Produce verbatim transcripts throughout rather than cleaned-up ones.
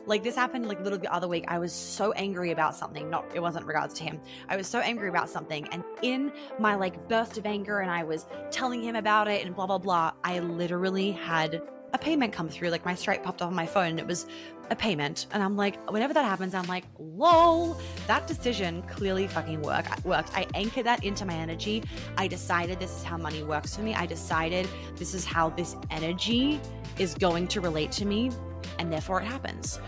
Like this happened like literally the other week. I was so angry about something. Not, it wasn't regards to him. I was so angry about something. And in my like burst of anger and I was telling him about it and blah, blah, blah, I literally had a payment come through. Like my Stripe popped up on my phone and it was a payment. And I'm like, whenever that happens, I'm like, lol, that decision clearly fucking work, worked. I anchored that into my energy. I decided this is how money works for me. I decided this is how this energy is going to relate to me. And therefore it happens.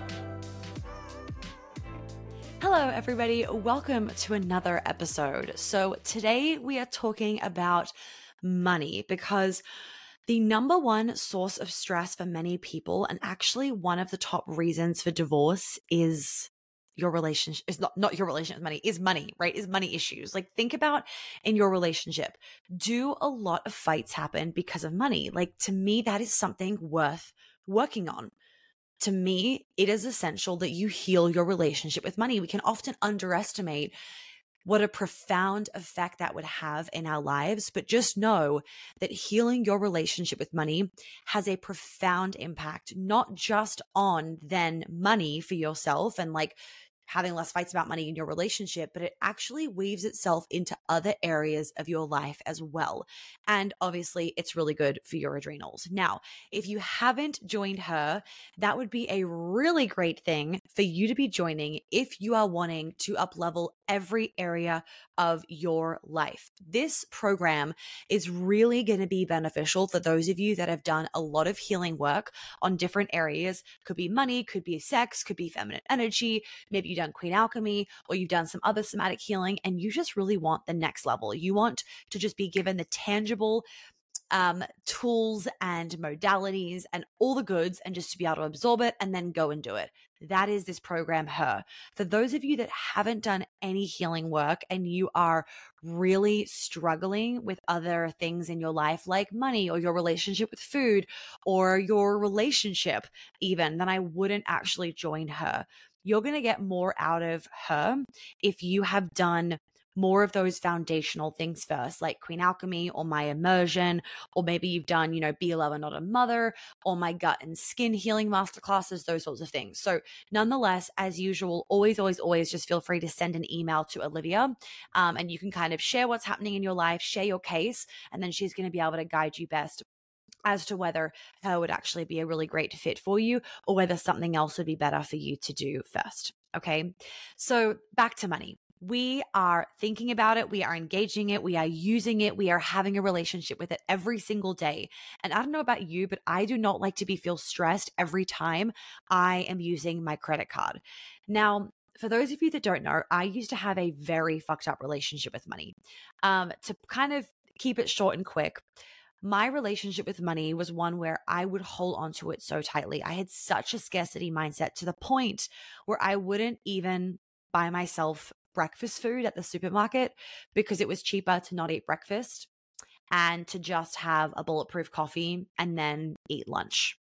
Hello, everybody. Welcome to another episode. So today we are talking about money because the number one source of stress for many people, and actually one of the top reasons for divorce, is your relationship is not, not your relationship with money, is money, right? Is money issues. Like think about in your relationship, do a lot of fights happen because of money? Like to me, that is something worth working on. To me, it is essential that you heal your relationship with money. We can often underestimate what a profound effect that would have in our lives, but just know that healing your relationship with money has a profound impact, not just on then money for yourself and like having less fights about money in your relationship, but it actually weaves itself into other areas of your life as well. And obviously, it's really good for your adrenals. Now, if you haven't joined her, that would be a really great thing for you to be joining if you are wanting to up-level every area of your life. This program is really going to be beneficial for those of you that have done a lot of healing work on different areas. Could be money, could be sex, could be feminine energy. Maybe you've done Queen Alchemy or you've done some other somatic healing and you just really want the next level. You want to just be given the tangible um, tools and modalities and all the goods and just to be able to absorb it and then go and do it. That is this program, Her. For those of you that haven't done any healing work and you are really struggling with other things in your life like money or your relationship with food or your relationship even, then I wouldn't actually join Her. You're going to get more out of Her if you have done more of those foundational things first, like Queen Alchemy or my immersion, or maybe you've done, you know, Be a Lover, Not a Mother, or my gut and skin healing masterclasses, those sorts of things. So nonetheless, as usual, always, always, always just feel free to send an email to Olivia um, and you can kind of share what's happening in your life, share your case, and then she's going to be able to guide you best as to whether Her would actually be a really great fit for you or whether something else would be better for you to do first. Okay. So back to money. We are thinking about it. We are engaging it. We are using it. We are having a relationship with it every single day. And I don't know about you, but I do not like to be feel stressed every time I am using my credit card. Now, for those of you that don't know, I used to have a very fucked up relationship with money. Um, to kind of keep it short and quick, my relationship with money was one where I would hold onto it so tightly. I had such a scarcity mindset to the point where I wouldn't even buy myself breakfast food at the supermarket because it was cheaper to not eat breakfast and to just have a bulletproof coffee and then eat lunch.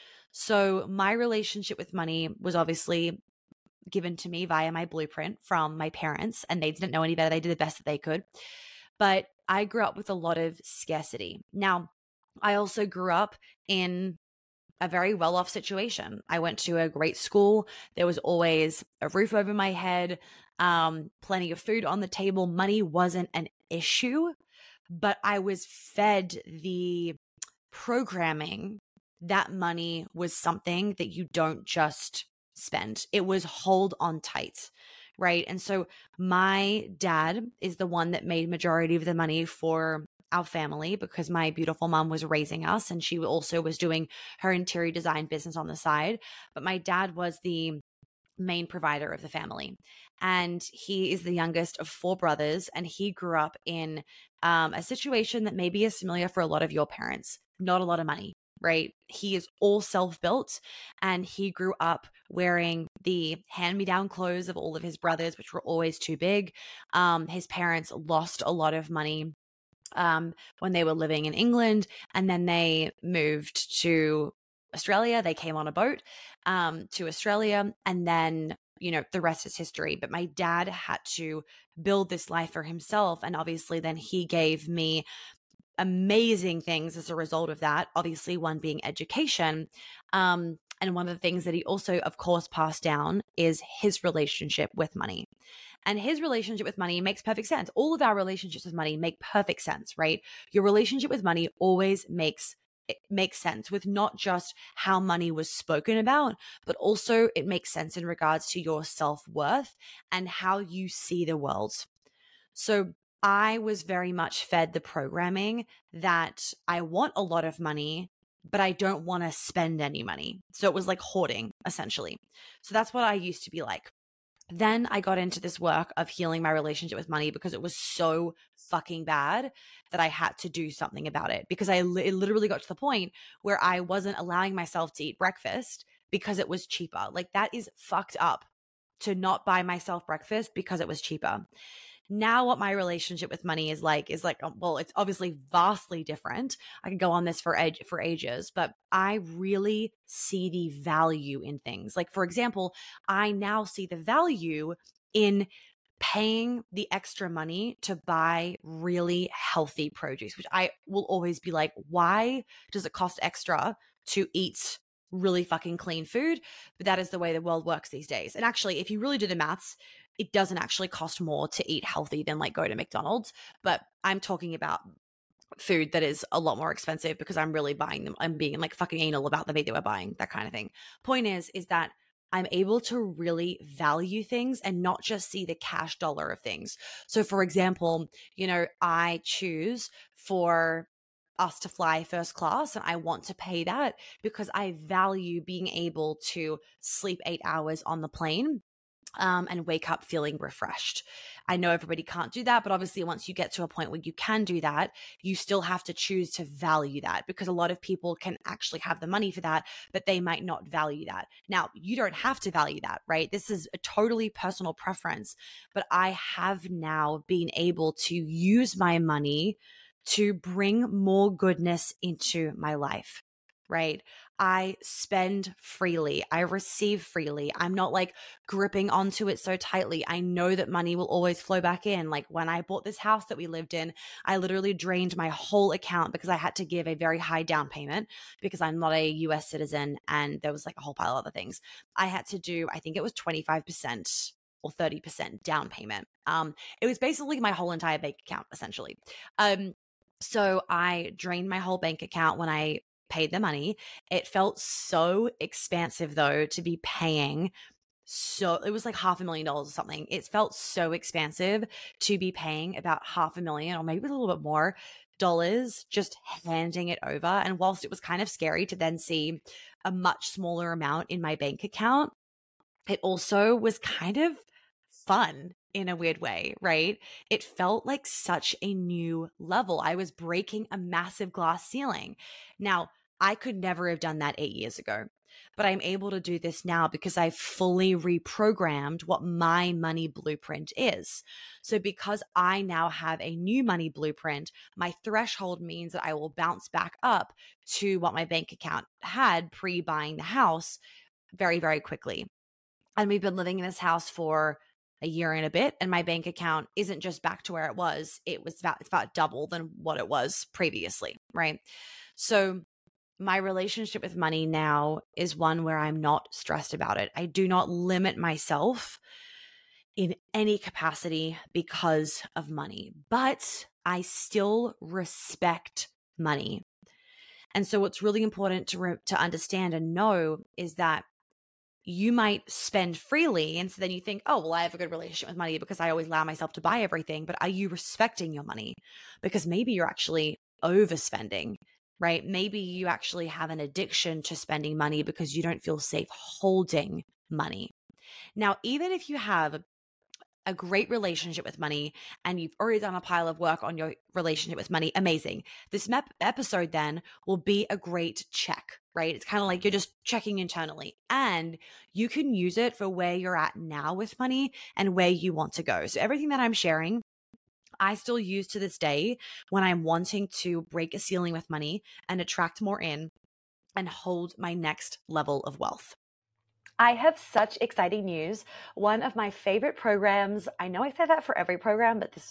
So my relationship with money was obviously given to me via my blueprint from my parents, and they didn't know any better. They did the best that they could. But I grew up with a lot of scarcity. Now, I also grew up in a very well-off situation. I went to a great school. There was always a roof over my head, um, plenty of food on the table. Money wasn't an issue, but I was fed the programming that money was something that you don't just spend. It was hold on tight. Right. And so my dad is the one that made majority of the money for our family because my beautiful mom was raising us and she also was doing her interior design business on the side. But my dad was the main provider of the family. And he is the youngest of four brothers. And he grew up in um, a situation that maybe is familiar for a lot of your parents, not a lot of money. Right? He is all self-built and he grew up wearing the hand-me-down clothes of all of his brothers, which were always too big. Um, his parents lost a lot of money um, when they were living in England, and then they moved to Australia. They came on a boat um, to Australia, and then you know, the rest is history. But my dad had to build this life for himself. And obviously then he gave me amazing things as a result of that. Obviously, one being education. Um, And one of the things that he also, of course, passed down is his relationship with money. And his relationship with money makes perfect sense. All of our relationships with money make perfect sense, right? Your relationship with money always makes it makes sense with not just how money was spoken about, but also it makes sense in regards to your self-worth and how you see the world. So I was very much fed the programming that I want a lot of money, but I don't want to spend any money. So it was like hoarding, essentially. So that's what I used to be like. Then I got into this work of healing my relationship with money because it was so fucking bad that I had to do something about it, because I li- it literally got to the point where I wasn't allowing myself to eat breakfast because it was cheaper. Like, that is fucked up, to not buy myself breakfast because it was cheaper. Now what my relationship with money is like is like um, well, it's obviously vastly different. I could go on this for age for ages, but I really see the value in things. Like, for example, I now see the value in paying the extra money to buy really healthy produce, which I will always be like, why does it cost extra to eat really fucking clean food? But that is the way the world works these days. And actually, if you really do the maths, it doesn't actually cost more to eat healthy than like go to McDonald's. But I'm talking about food that is a lot more expensive because I'm really buying them. I'm being like fucking anal about the meat that we're buying, that kind of thing. Point is, is that I'm able to really value things and not just see the cash dollar of things. So for example, you know, I choose for us to fly first class and I want to pay that because I value being able to sleep eight hours on the plane um, and wake up feeling refreshed. I know everybody can't do that, but obviously once you get to a point where you can do that, you still have to choose to value that, because a lot of people can actually have the money for that, but they might not value that. Now, you don't have to value that, right? This is a totally personal preference, but I have now been able to use my money to bring more goodness into my life, right? I spend freely. I receive freely. I'm not like gripping onto it so tightly. I know that money will always flow back in. Like when I bought this house that we lived in, I literally drained my whole account because I had to give a very high down payment because I'm not a U S citizen, and there was like a whole pile of other things. I had to do, I think it was twenty-five percent or thirty percent down payment. Um, it was basically my whole entire bank account, essentially. Um, so I drained my whole bank account when I paid the money. It felt so expansive though to be paying. So it was like half a million dollars or something. It felt so expansive to be paying about half a million or maybe a little bit more dollars, just handing it over. And whilst it was kind of scary to then see a much smaller amount in my bank account, it also was kind of fun in a weird way, right? It felt like such a new level. I was breaking a massive glass ceiling. Now, I could never have done that eight years ago, but I'm able to do this now because I've fully reprogrammed what my money blueprint is. So because I now have a new money blueprint, my threshold means that I will bounce back up to what my bank account had pre-buying the house very, very quickly. And we've been living in this house for a year and a bit, and my bank account isn't just back to where it was. It was about, it's about double than what it was previously, right? So my relationship with money now is one where I'm not stressed about it. I do not limit myself in any capacity because of money, but I still respect money. And so what's really important to re- to understand and know is that you might spend freely. And so then you think, oh, well, I have a good relationship with money because I always allow myself to buy everything. But are you respecting your money? Because maybe you're actually overspending, right? Maybe you actually have an addiction to spending money because you don't feel safe holding money. Now, even if you have a great relationship with money and you've already done a pile of work on your relationship with money, amazing. This mep- episode then will be a great check, right? It's kind of like you're just checking internally, and you can use it for where you're at now with money and where you want to go. So everything that I'm sharing, I still use to this day when I'm wanting to break a ceiling with money and attract more in and hold my next level of wealth. I have such exciting news. One of my favorite programs, I know I say that for every program, but this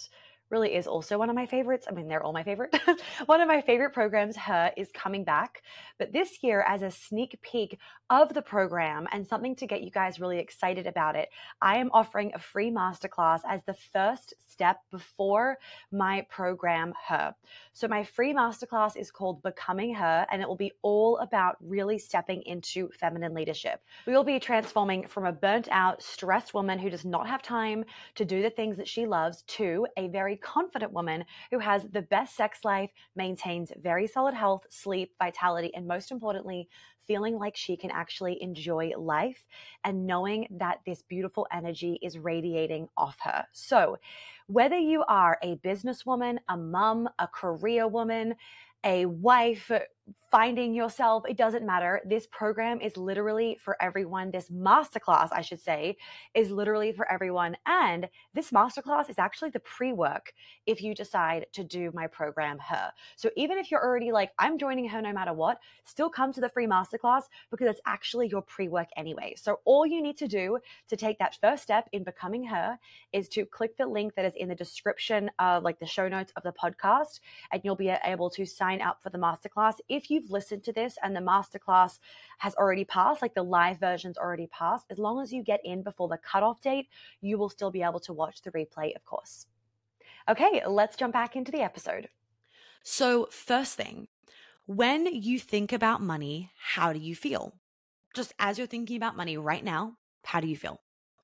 really is also one of my favorites. I mean, they're all my favorite. One of my favorite programs, Her, is coming back. But this year, as a sneak peek of the program and something to get you guys really excited about it, I am offering a free masterclass as the first step before my program, Her. So my free masterclass is called Becoming Her, and it will be all about really stepping into feminine leadership. We will be transforming from a burnt out, stressed woman who does not have time to do the things that she loves to a very confident woman who has the best sex life, maintains very solid health, sleep, vitality, and most importantly, feeling like she can actually enjoy life and knowing that this beautiful energy is radiating off her. So whether you are a businesswoman, a mom, a career woman, a wife, finding yourself, it doesn't matter. This program is literally for everyone. This masterclass, I should say, is literally for everyone. And this masterclass is actually the pre-work if you decide to do my program, Her. So even if you're already like, I'm joining Her no matter what, still come to the free masterclass because it's actually your pre-work anyway. So all you need to do to take that first step in becoming Her is to click the link that is in the description of like the show notes of the podcast, and you'll be able to sign up for the masterclass. If you've listened to this and the masterclass has already passed, like the live version's already passed, as long as you get in before the cutoff date, you will still be able to watch the replay, of course. Okay, let's jump back into the episode. So first thing, when you think about money, how do you feel? Just as you're thinking about money right now, how do you feel?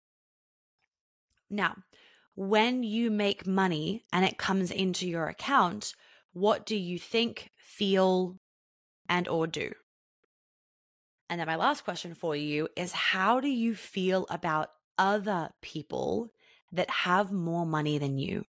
Now, when you make money and it comes into your account, what do you think, feel, and or do? And then my last question for you is, how do you feel about other people that have more money than you?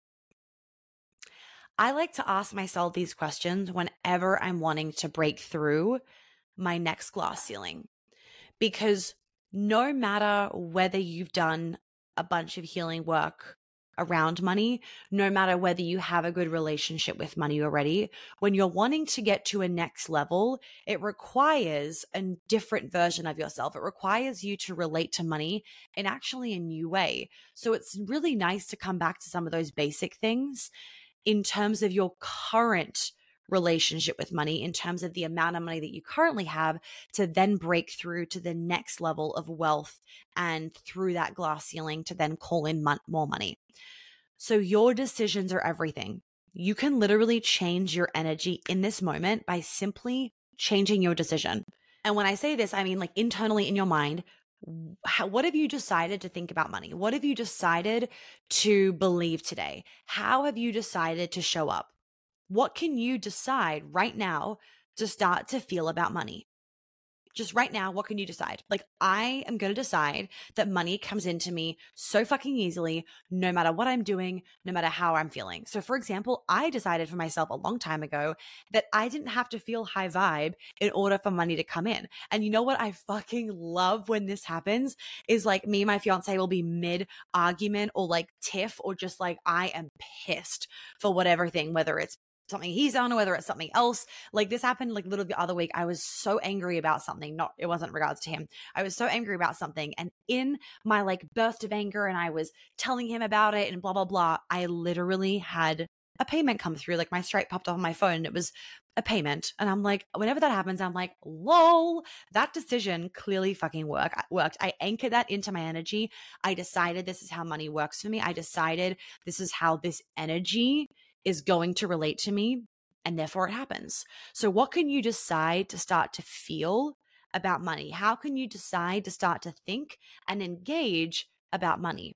I like to ask myself these questions whenever I'm wanting to break through my next glass ceiling, because no matter whether you've done a bunch of healing work around money, no matter whether you have a good relationship with money already, when you're wanting to get to a next level, it requires a different version of yourself. It requires you to relate to money in actually a new way. So it's really nice to come back to some of those basic things in terms of your current relationship with money, in terms of the amount of money that you currently have, to then break through to the next level of wealth and through that glass ceiling to then call in mon- more money. So your decisions are everything. You can literally change your energy in this moment by simply changing your decision. And when I say this, I mean like internally in your mind, how, what have you decided to think about money? What have you decided to believe today? How have you decided to show up? What can you decide right now to start to feel about money? Just right now, what can you decide? Like, I am going to decide that money comes into me so fucking easily, no matter what I'm doing, no matter how I'm feeling. So for example, I decided for myself a long time ago that I didn't have to feel high vibe in order for money to come in. And you know what I fucking love when this happens is like me and my fiance will be mid argument or like tiff or just like, I am pissed for whatever thing, whether it's something he's on or whether it's something else. Like this happened like literally the other week. I was so angry about something. Not, it wasn't in regards to him. I was so angry about something. And in my like burst of anger, and I was telling him about it and blah, blah, blah, I literally had a payment come through. Like my Stripe popped off on my phone and it was a payment. And I'm like, whenever that happens, I'm like, lol, that decision clearly fucking work, worked. I anchored that into my energy. I decided this is how money works for me. I decided this is how this energy is going to relate to me, and therefore it happens. So what can you decide to start to feel about money? How can you decide to start to think and engage about money?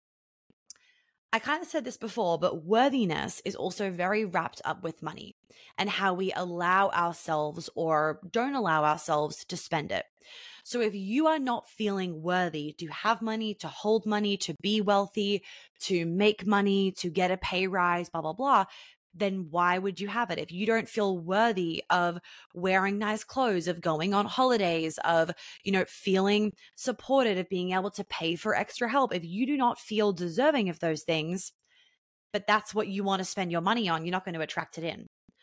I kind of said this before, but worthiness is also very wrapped up with money and how we allow ourselves or don't allow ourselves to spend it. So if you are not feeling worthy to have money, to hold money, to be wealthy, to make money, to get a pay rise, blah, blah, blah, then why would you have it? If you don't feel worthy of wearing nice clothes, of going on holidays, of, you know, feeling supported, of being able to pay for extra help, if you do not feel deserving of those things, but that's what you want to spend your money on, you're not going to attract it in.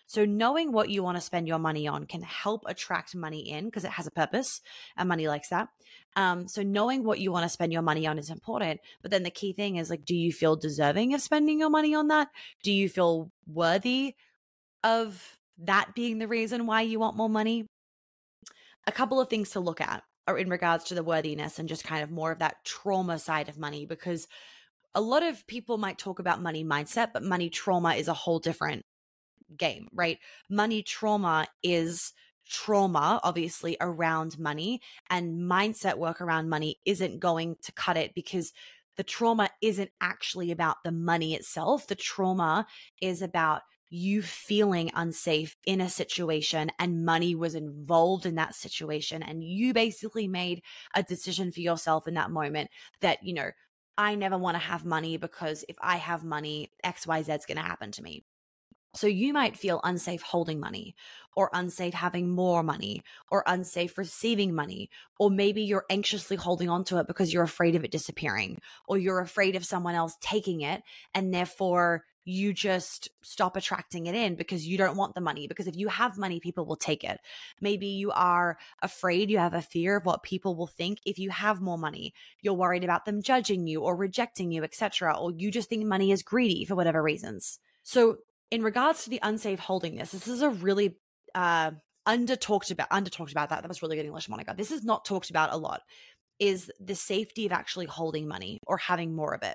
So knowing what you want to spend your money on can help attract money in because it has a purpose and money likes that. Um, so knowing what you want to spend your money on is important. But then the key thing is like, do you feel deserving of spending your money on that? Do you feel worthy of that being the reason why you want more money? A couple of things to look at are in regards to the worthiness and just kind of more of that trauma side of money, because a lot of people might talk about money mindset, but money trauma is a whole different game, right? Money trauma is trauma, obviously, around money, and mindset work around money isn't going to cut it because the trauma isn't actually about the money itself. The trauma is about you feeling unsafe in a situation and money was involved in that situation. And you basically made a decision for yourself in that moment that, you know, I never want to have money because if I have money, X Y Z is going to happen to me. So you might feel unsafe holding money or unsafe having more money or unsafe receiving money, or maybe you're anxiously holding on to it because you're afraid of it disappearing or you're afraid of someone else taking it, and therefore you just stop attracting it in because you don't want the money, because if you have money, people will take it. Maybe you are afraid, you have a fear of what people will think if you have more money. You're worried about them judging you or rejecting you, et cetera, or you just think money is greedy for whatever reasons. So in regards to the unsafe holding this, this is a really uh, under talked about, under talked about that. That was really good English, Monica. This is not talked about a lot, is the safety of actually holding money or having more of it.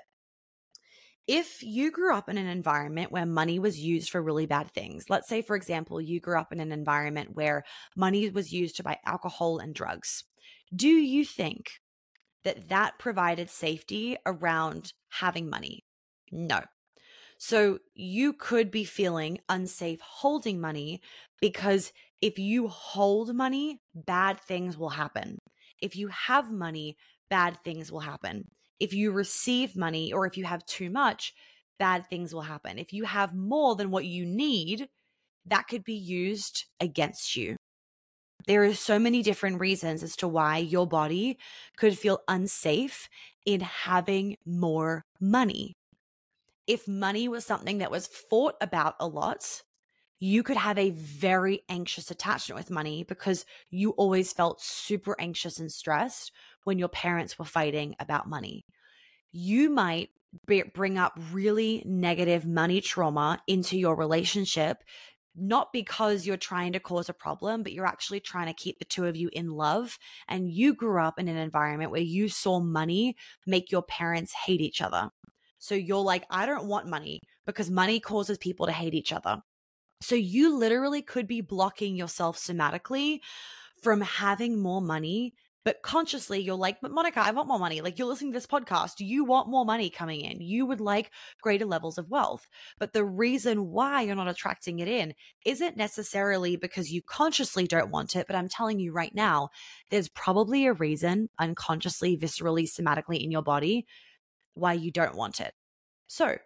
If you grew up in an environment where money was used for really bad things, let's say, for example, you grew up in an environment where money was used to buy alcohol and drugs, do you think that that provided safety around having money? No. So you could be feeling unsafe holding money because if you hold money, bad things will happen. If you have money, bad things will happen. If you receive money or if you have too much, bad things will happen. If you have more than what you need, that could be used against you. There are so many different reasons as to why your body could feel unsafe in having more money. If money was something that was fought about a lot, you could have a very anxious attachment with money because you always felt super anxious and stressed when your parents were fighting about money. You might bring up really negative money trauma into your relationship, not because you're trying to cause a problem, but you're actually trying to keep the two of you in love. And you grew up in an environment where you saw money make your parents hate each other. So you're like, I don't want money because money causes people to hate each other. So you literally could be blocking yourself somatically from having more money, but consciously you're like, but Monica, I want more money. Like, you're listening to this podcast, you want more money coming in. You would like greater levels of wealth. But the reason why you're not attracting it in isn't necessarily because you consciously don't want it. But I'm telling you right now, there's probably a reason unconsciously, viscerally, somatically in your body why you don't want it. So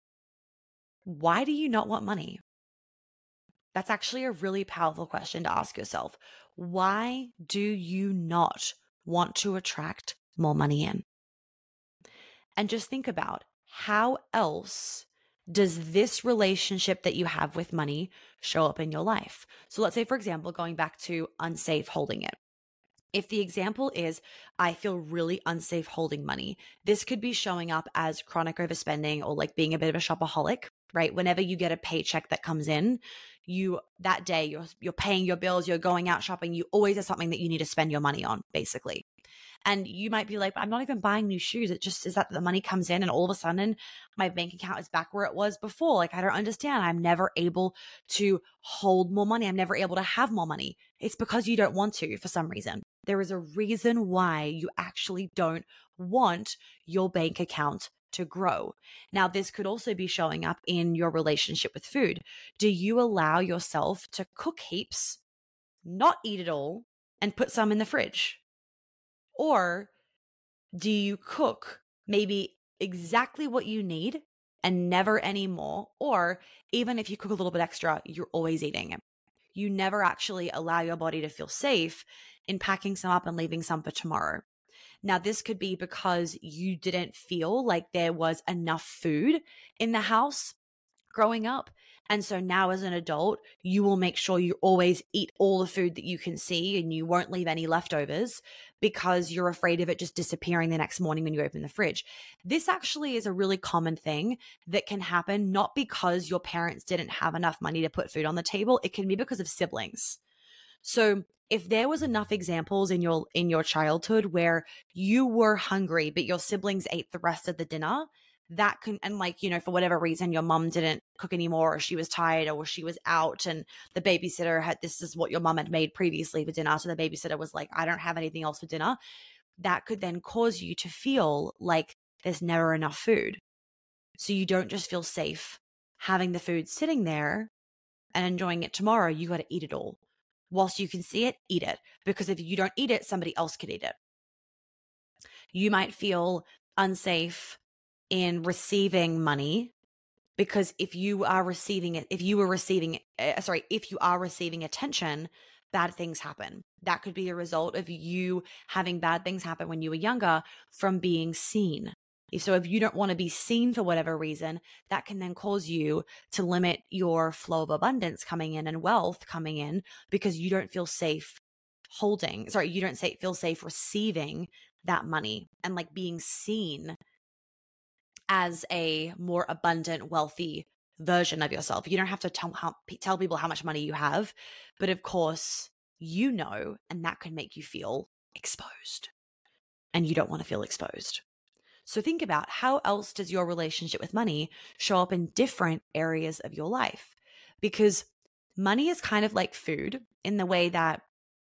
why do you not want money? That's actually a really powerful question to ask yourself. Why do you not want to attract more money in? And just think about, how else does this relationship that you have with money show up in your life? So let's say, for example, going back to unsafe holding it. If the example is, I feel really unsafe holding money, this could be showing up as chronic overspending or like being a bit of a shopaholic, right? Whenever you get a paycheck that comes in, you that day you're you're paying your bills, you're going out shopping, you always have something that you need to spend your money on, basically. And you might be like, I'm not even buying new shoes. It just is that the money comes in and all of a sudden my bank account is back where it was before. Like, I don't understand. I'm never able to hold more money. I'm never able to have more money. It's because you don't want to for some reason. There is a reason why you actually don't want your bank account to grow. Now, this could also be showing up in your relationship with food. Do you allow yourself to cook heaps, not eat it all, and put some in the fridge? Or do you cook maybe exactly what you need and never any more? Or even if you cook a little bit extra, you're always eating it. You never actually allow your body to feel safe in packing some up and leaving some for tomorrow. Now, this could be because you didn't feel like there was enough food in the house growing up. And so now as an adult, you will make sure you always eat all the food that you can see and you won't leave any leftovers because you're afraid of it just disappearing the next morning when you open the fridge. This actually is a really common thing that can happen, not because your parents didn't have enough money to put food on the table. It can be because of siblings. So if there was enough examples in your in your childhood where you were hungry, but your siblings ate the rest of the dinner, that can, and like, you know, for whatever reason, your mom didn't cook anymore, or she was tired, or she was out, and the babysitter had, this is what your mom had made previously for dinner. So the babysitter was like, I don't have anything else for dinner. That could then cause you to feel like there's never enough food. So you don't just feel safe having the food sitting there and enjoying it tomorrow. You got to eat it all. Whilst you can see it, eat it. Because if you don't eat it, somebody else could eat it. You might feel unsafe in receiving money because if you are receiving it, if you were receiving, uh, sorry, if you are receiving attention, bad things happen. That could be a result of you having bad things happen when you were younger from being seen. So if you don't want to be seen for whatever reason, that can then cause you to limit your flow of abundance coming in and wealth coming in because you don't feel safe holding, sorry, you don't say, feel safe receiving that money and like being seen as a more abundant, wealthy version of yourself. You don't have to tell how, tell people how much money you have, but of course you know, and that can make you feel exposed, and you don't want to feel exposed. So think about, how else does your relationship with money show up in different areas of your life? Because money is kind of like food in the way that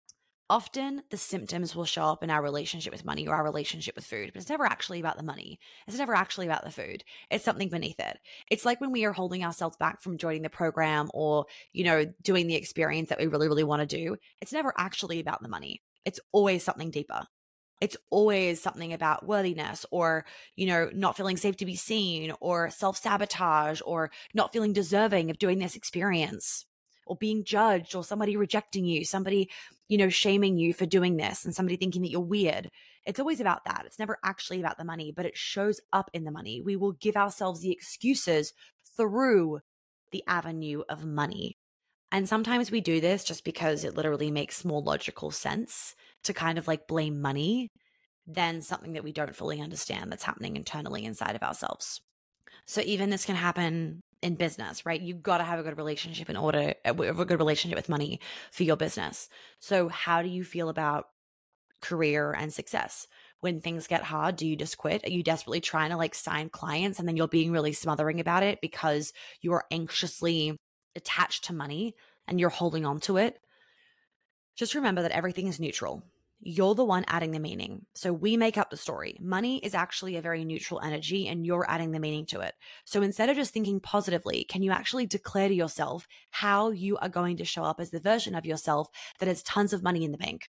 often the symptoms will show up in our relationship with money or our relationship with food, but it's never actually about the money. It's never actually about the food. It's something beneath it. It's like when we are holding ourselves back from joining the program or, you know, doing the experience that we really, really want to do. It's never actually about the money. It's always something deeper. It's always something about worthiness or, you know, not feeling safe to be seen or self-sabotage or not feeling deserving of doing this experience or being judged or somebody rejecting you, somebody, you know, shaming you for doing this and somebody thinking that you're weird. It's always about that. It's never actually about the money, but it shows up in the money. We will give ourselves the excuses through the avenue of money. And sometimes we do this just because it literally makes more logical sense to kind of like blame money than something that we don't fully understand that's happening internally inside of ourselves. So even this can happen in business, right? You got to have a good relationship in order, a good relationship with money for your business. So how do you feel about career and success? When things get hard, do you just quit? Are you desperately trying to like sign clients and then you're being really smothering about it because you are anxiously attached to money and you're holding on to it? Just remember that everything is neutral. You're the one adding the meaning. So we make up the story. Money is actually a very neutral energy and you're adding the meaning to it. So instead of just thinking positively, can you actually declare to yourself how you are going to show up as the version of yourself that has tons of money in the bank?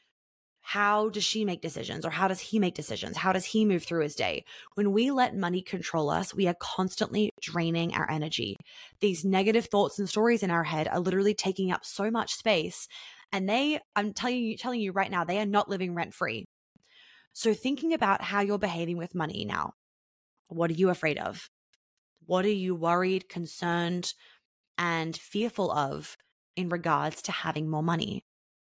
How does she make decisions, or how does he make decisions? How does he move through his day? When we let money control us, we are constantly draining our energy. These negative thoughts and stories in our head are literally taking up so much space. And they, I'm telling you, telling you right now, they are not living rent free. So thinking about how you're behaving with money now. What are you afraid of? What are you worried, concerned, and fearful of in regards to having more money?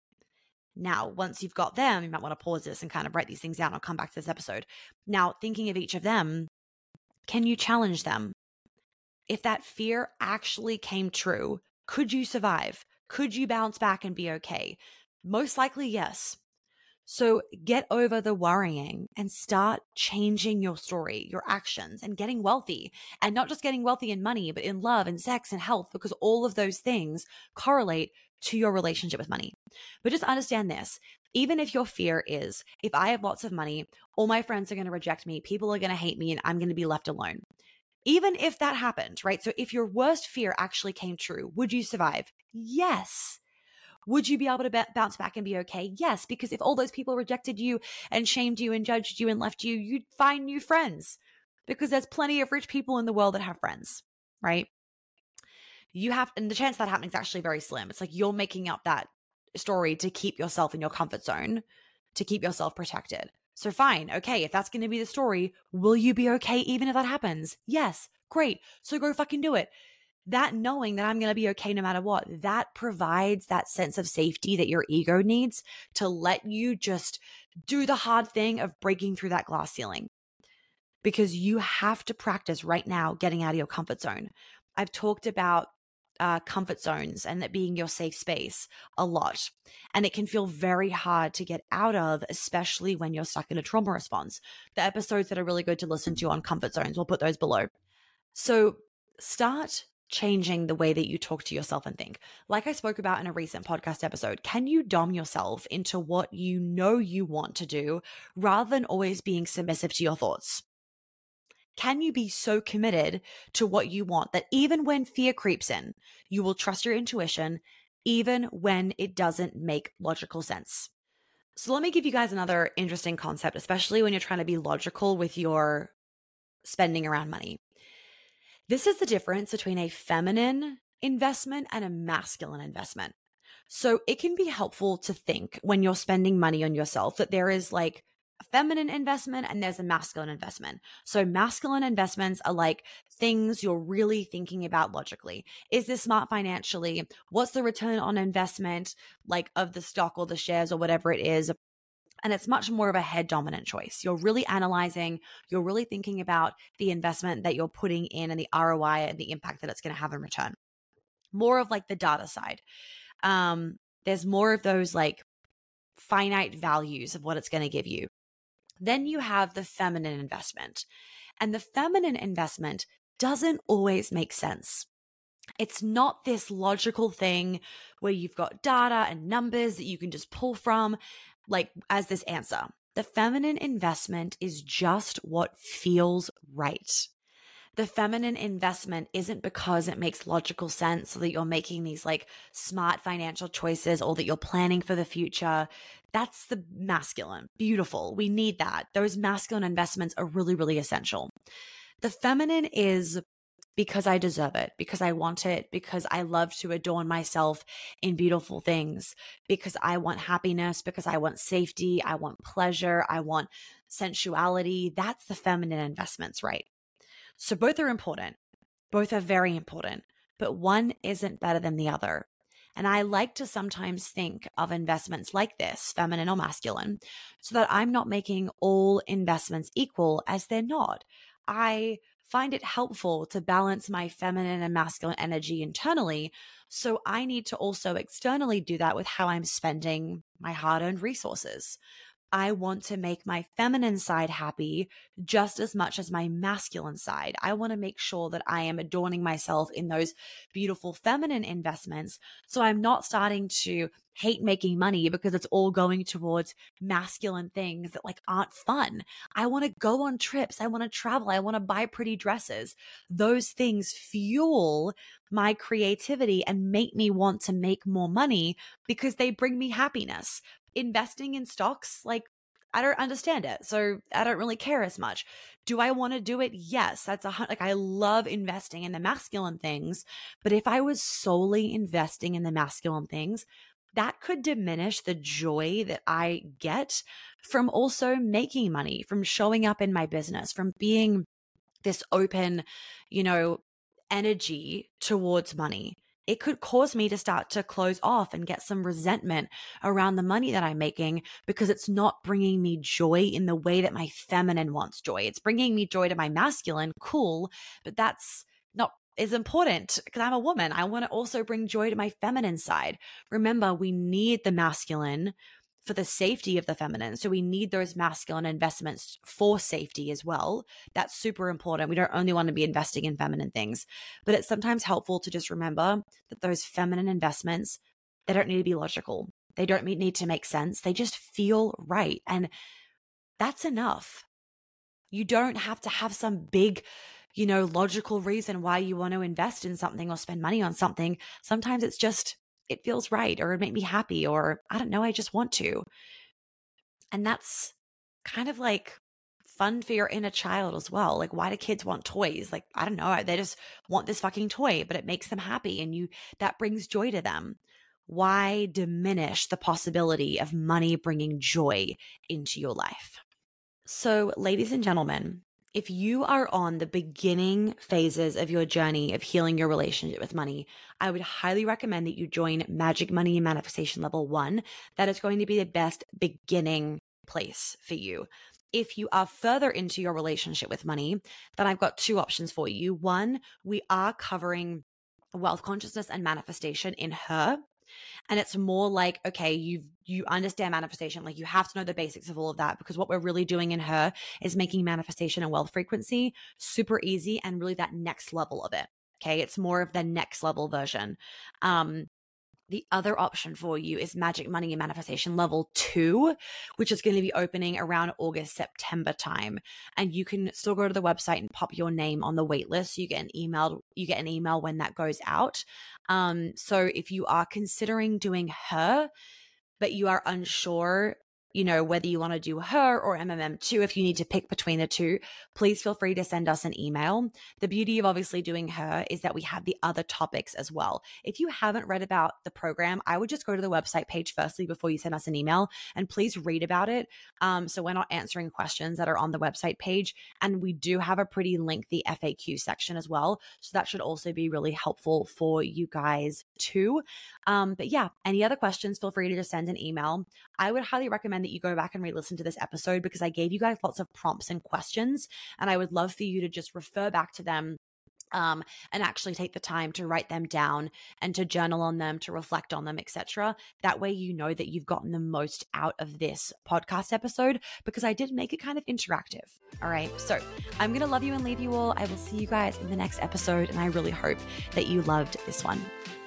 Now, once you've got them, you might want to pause this and kind of write these things down. I'll come back to this episode. Now, thinking of each of them, can you challenge them? If that fear actually came true, could you survive? Could you bounce back and be okay? Most likely, yes. So get over the worrying and start changing your story, your actions, and getting wealthy. And not just getting wealthy in money, but in love and sex and health, because all of those things correlate to your relationship with money. But just understand this. Even if your fear is, if I have lots of money, all my friends are going to reject me, people are going to hate me, and I'm going to be left alone. Even if that happened, right? So if your worst fear actually came true, would you survive? Yes. Would you be able to b- bounce back and be okay? Yes, because if all those people rejected you and shamed you and judged you and left you, you'd find new friends, because there's plenty of rich people in the world that have friends, right? You have, and the chance that happening is actually very slim. It's like you're making up that story to keep yourself in your comfort zone, to keep yourself protected. So fine, okay, if that's going to be the story, will you be okay even if that happens? Yes, great. So go fucking do it. that knowing that I'm going to be okay no matter what, that provides that sense of safety that your ego needs to let you just do the hard thing of breaking through that glass ceiling. Because you have to practice right now getting out of your comfort zone. I've talked about uh, comfort zones and that being your safe space a lot. And it can feel very hard to get out of, especially when you're stuck in a trauma response. The episodes that are really good to listen to on comfort zones, we'll put those below. So start changing the way that you talk to yourself and think. Like I spoke about in a recent podcast episode, can you dom yourself into what you know you want to do rather than always being submissive to your thoughts? Can you be so committed to what you want that even when fear creeps in, you will trust your intuition, even when it doesn't make logical sense? So let me give you guys another interesting concept, especially when you're trying to be logical with your spending around money. This is the difference between a feminine investment and a masculine investment. So it can be helpful to think when you're spending money on yourself that there is like a feminine investment and there's a masculine investment. So masculine investments are like things you're really thinking about logically. Is this smart financially? What's the return on investment like of the stock or the shares or whatever it is? And it's much more of a head dominant choice. You're really analyzing, you're really thinking about the investment that you're putting in and the R O I and the impact that it's going to have in return. More of like the data side. Um, there's more of those like finite values of what it's going to give you. Then you have the feminine investment. And the feminine investment doesn't always make sense. It's not this logical thing where you've got data and numbers that you can just pull from, like as this answer. The feminine investment is just what feels right. The feminine investment isn't because it makes logical sense so that you're making these like smart financial choices or that you're planning for the future. That's the masculine. Beautiful. We need that. Those masculine investments are really, really essential. The feminine is because I deserve it, because I want it, because I love to adorn myself in beautiful things, because I want happiness, because I want safety, I want pleasure, I want sensuality. That's the feminine investments, right? So both are important. Both are very important, but one isn't better than the other. And I like to sometimes think of investments like this, feminine or masculine, so that I'm not making all investments equal, as they're not. I find it helpful to balance my feminine and masculine energy internally. So I need to also externally do that with how I'm spending my hard-earned resources. I want to make my feminine side happy just as much as my masculine side. I want to make sure that I am adorning myself in those beautiful feminine investments. So I'm not starting to hate making money because it's all going towards masculine things that like aren't fun. I want to go on trips. I want to travel. I want to buy pretty dresses. Those things fuel my creativity and make me want to make more money because they bring me happiness. Investing in stocks, like, I don't understand it. So I don't really care as much. Do I want to do it? Yes. That's a like, I love investing in the masculine things. But if I was solely investing in the masculine things, that could diminish the joy that I get from also making money, from showing up in my business, from being this open, you know, energy towards money. It could cause me to start to close off and get some resentment around the money that I'm making because it's not bringing me joy in the way that my feminine wants joy. It's bringing me joy to my masculine, cool, but that's not as important because I'm a woman. I want to also bring joy to my feminine side. Remember, we need the masculine for the safety of the feminine. So we need those masculine investments for safety as well. That's super important. We don't only want to be investing in feminine things, but it's sometimes helpful to just remember that those feminine investments, they don't need to be logical. They don't need to make sense. They just feel right. And that's enough. You don't have to have some big, you know, logical reason why you want to invest in something or spend money on something. Sometimes it's just, it feels right, or it make me happy, or I don't know, I just want to. And that's kind of like fun for your inner child as well. Like, why do kids want toys? Like, I don't know, they just want this fucking toy, but it makes them happy and you, that brings joy to them. Why diminish the possibility of money bringing joy into your life? So, ladies and gentlemen, if you are on the beginning phases of your journey of healing your relationship with money, I would highly recommend that you join Magic Money and Manifestation Level one. That is going to be the best beginning place for you. If you are further into your relationship with money, then I've got two options for you. One, we are covering wealth consciousness and manifestation in Her. And it's more like, okay, you you understand manifestation. Like you have to know the basics of all of that, because what we're really doing in Her is making manifestation and wealth frequency super easy and really that next level of it. Okay. It's more of the next level version. Um, The other option for you is Magic Money and Manifestation Level two, which is going to be opening around August, September time. And you can still go to the website and pop your name on the wait list. So you get an email, you get an email when that goes out. Um, so if you are considering doing Her, but you are unsure, you know, whether you want to do Her or M M M two, if you need to pick between the two, please feel free to send us an email. The beauty of obviously doing Her is that we have the other topics as well. If you haven't read about the program, I would just go to the website page firstly before you send us an email, and please read about it. Um, so we're not answering questions that are on the website page. And we do have a pretty lengthy F A Q section as well. So that should also be really helpful for you guys too. Um, but yeah, any other questions, feel free to just send an email. I would highly recommend that you go back and re-listen to this episode, because I gave you guys lots of prompts and questions, and I would love for you to just refer back to them um, and actually take the time to write them down and to journal on them, to reflect on them, et cetera. That way you know that you've gotten the most out of this podcast episode, because I did make it kind of interactive. All right. So I'm going to love you and leave you all. I will see you guys in the next episode, and I really hope that you loved this one.